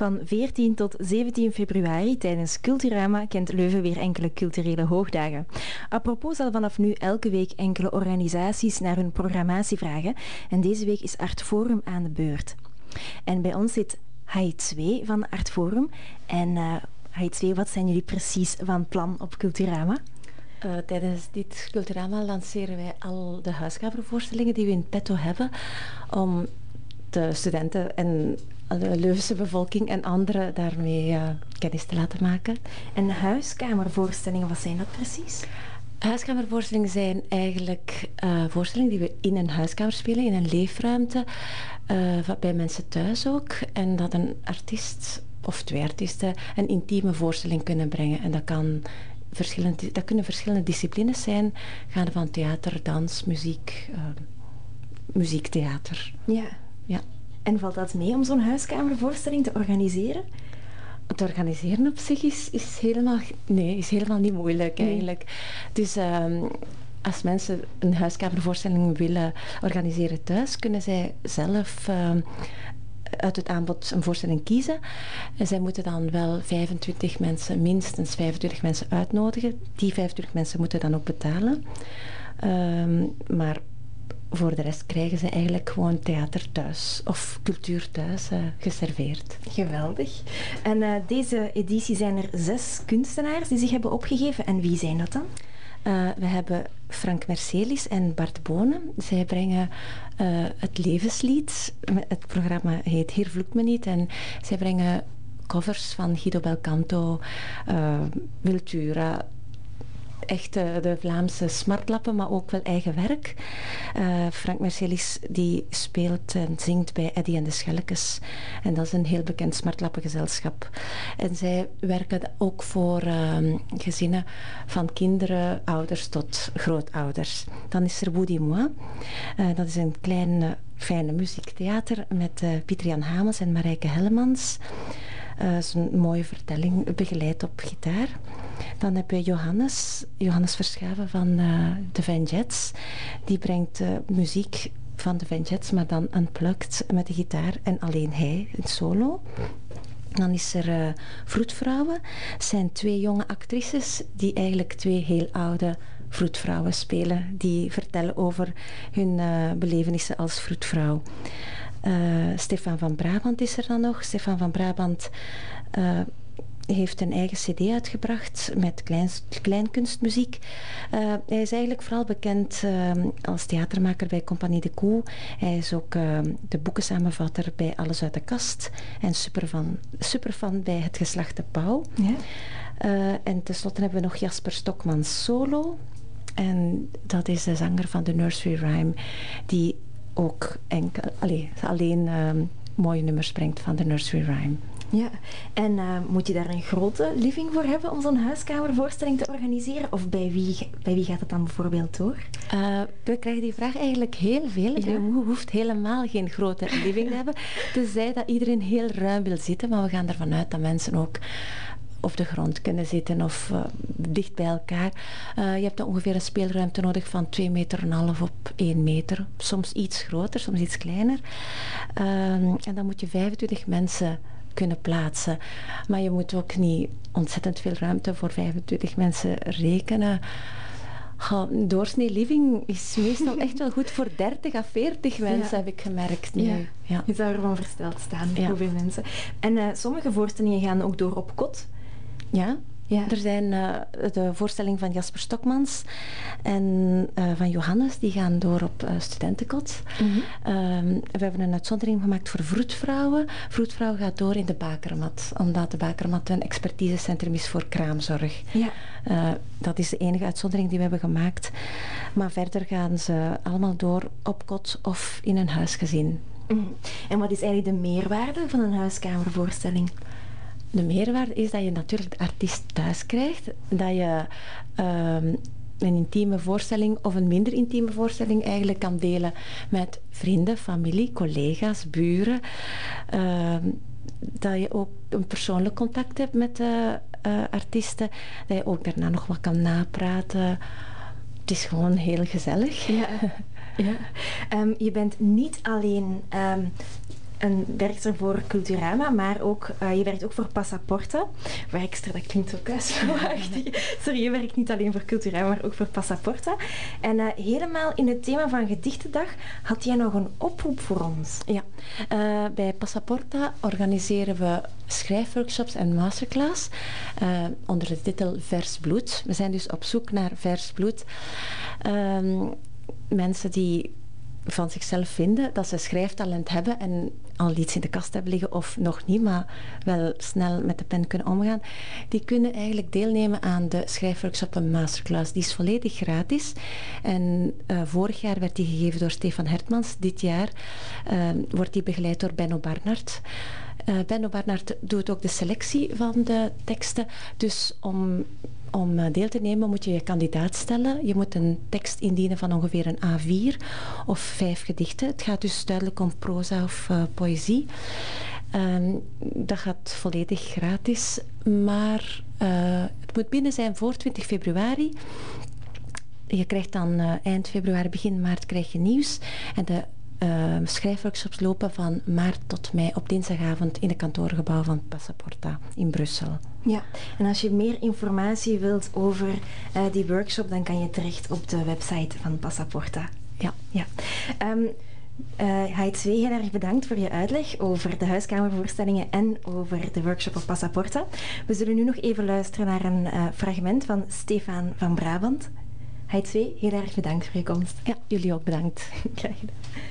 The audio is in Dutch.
Van 14 tot 17 februari tijdens Culturama kent Leuven weer enkele culturele hoogdagen. Apropos zal vanaf nu elke week enkele organisaties naar hun programmatie vragen en deze week is Artforum aan de beurt. En bij ons zit HI2 van Artforum. En HI2, wat zijn jullie precies van plan op Culturama? Tijdens dit Culturama lanceren wij al de huiskamervoorstellingen die we in petto hebben om de studenten en de Leuvense bevolking en anderen daarmee kennis te laten maken. En huiskamervoorstellingen, wat zijn dat precies? Huiskamervoorstellingen zijn eigenlijk voorstellingen die we in een huiskamer spelen, in een leefruimte, bij mensen thuis ook. En dat een artiest of twee artiesten een intieme voorstelling kunnen brengen. En dat kunnen verschillende disciplines zijn, gaande van theater, dans, muziek, muziektheater. Ja. En valt dat mee om zo'n huiskamervoorstelling te organiseren? Het organiseren op zich is helemaal niet moeilijk eigenlijk. Dus als mensen een huiskamervoorstelling willen organiseren thuis, kunnen zij zelf uit het aanbod een voorstelling kiezen. En zij moeten dan wel minstens 25 mensen uitnodigen. Die 25 mensen moeten dan ook betalen. Maar voor de rest krijgen ze eigenlijk gewoon theater thuis of cultuur thuis geserveerd. Geweldig. En deze editie zijn er 6 kunstenaars die zich hebben opgegeven. En wie zijn dat dan? We hebben Frank Mercelis en Bart Bonen. Zij brengen het levenslied. Het programma heet Hier vloekt me niet. En zij brengen covers van Guido Belcanto, Wiltura, echt de Vlaamse smartlappen, maar ook wel eigen werk. Frank Mercelis die speelt en zingt bij Eddy en de Schelkes. En dat is een heel bekend smartlappengezelschap. En zij werken ook voor gezinnen van kinderen, ouders tot grootouders. Dan is er Woody Moi. Dat is een klein, fijne muziektheater met Pieter-Jan Hamels en Marijke Hellemans. Dat is een mooie vertelling, begeleid op gitaar. Dan heb je Johannes Verschaven van de Venjets. Die brengt muziek van de Venjets, maar dan unplugged met de gitaar en alleen hij, een solo. Dan is er Vroedvrouwen. Het zijn 2 jonge actrices die eigenlijk 2 heel oude vroedvrouwen spelen. Die vertellen over hun belevenissen als vroedvrouw. Stefan van Brabant is er dan nog. Stefan van Brabant heeft een eigen cd uitgebracht met kleinkunstmuziek. Hij is eigenlijk vooral bekend als theatermaker bij Compagnie de Koe. Hij is ook de boekensamenvatter bij Alles uit de Kast en superfan bij Het Geslacht de Pauw. Ja. En tenslotte hebben we nog Jasper Stokmans solo. En dat is de zanger van de Nursery Rhyme, die ook alleen mooie nummers brengt van de Nursery Rhyme. Ja, en moet je daar een grote living voor hebben om zo'n huiskamervoorstelling te organiseren? Of bij wie gaat het dan bijvoorbeeld door? We krijgen die vraag eigenlijk heel veel. Ja. Je hoeft helemaal geen grote living te hebben. Tenzij dat iedereen heel ruim wil zitten, maar we gaan ervan uit dat mensen ook op de grond kunnen zitten of dicht bij elkaar. Je hebt dan ongeveer een speelruimte nodig van 2,5 meter op 1 meter. Soms iets groter, soms iets kleiner. En dan moet je 25 mensen kunnen plaatsen. Maar je moet ook niet ontzettend veel ruimte voor 25 mensen rekenen. Een doorsnee living is meestal echt wel goed voor 30 à 40 mensen, heb ik gemerkt nu. Ja. Je zou ervan versteld staan, hoeveel mensen. En sommige voorstellingen gaan ook door op kot. Ja. Er zijn de voorstelling van Jasper Stokmans en van Johannes, die gaan door op studentenkot. Mm-hmm. We hebben een uitzondering gemaakt voor vroedvrouwen. Vroedvrouw gaat door in de bakermat, omdat de bakermat een expertisecentrum is voor kraamzorg. Ja. Dat is de enige uitzondering die we hebben gemaakt. Maar verder gaan ze allemaal door op kot of in een huisgezin. Mm-hmm. En wat is eigenlijk de meerwaarde van een huiskamervoorstelling? De meerwaarde is dat je natuurlijk de artiest thuis krijgt, dat je een intieme voorstelling of een minder intieme voorstelling eigenlijk kan delen met vrienden, familie, collega's, buren. Dat je ook een persoonlijk contact hebt met de artiesten, dat je ook daarna nog wat kan napraten. Het is gewoon heel gezellig. Ja. Ja. Je bent niet alleen werkt er voor Culturama, maar ook, je werkt ook voor Passaporta. Werkster, dat klinkt ook huisvrouwachtig. Sorry, je werkt niet alleen voor Culturama, maar ook voor Passaporta. En helemaal in het thema van Gedichtendag had jij nog een oproep voor ons. Ja, bij Passaporta organiseren we schrijfworkshops en masterclass onder de titel Vers Bloed. We zijn dus op zoek naar vers bloed. Mensen die van zichzelf vinden dat ze schrijftalent hebben en al iets in de kast hebben liggen of nog niet, maar wel snel met de pen kunnen omgaan, die kunnen eigenlijk deelnemen aan de schrijfworkshop en masterclass. Die is volledig gratis en vorig jaar werd die gegeven door Stefan Hertmans. Dit jaar wordt die begeleid door Benno Barnard. Benno Barnard doet ook de selectie van de teksten, dus om deel te nemen moet je je kandidaat stellen. Je moet een tekst indienen van ongeveer een A4 of 5 gedichten. Het gaat dus duidelijk om proza of poëzie. Dat gaat volledig gratis, maar het moet binnen zijn voor 20 februari. Je krijgt dan eind februari, begin maart krijg je nieuws. En de schrijfworkshops lopen van maart tot mei op dinsdagavond in het kantoorgebouw van Passaporta in Brussel. Ja, en als je meer informatie wilt over die workshop, dan kan je terecht op de website van Passaporta. Ja. Heid Zwee, heel erg bedankt voor je uitleg over de huiskamervoorstellingen en over de workshop op Passaporta. We zullen nu nog even luisteren naar een fragment van Stefan van Brabant. Heid Zwee, heel erg bedankt voor je komst. Ja, jullie ook bedankt. Graag gedaan.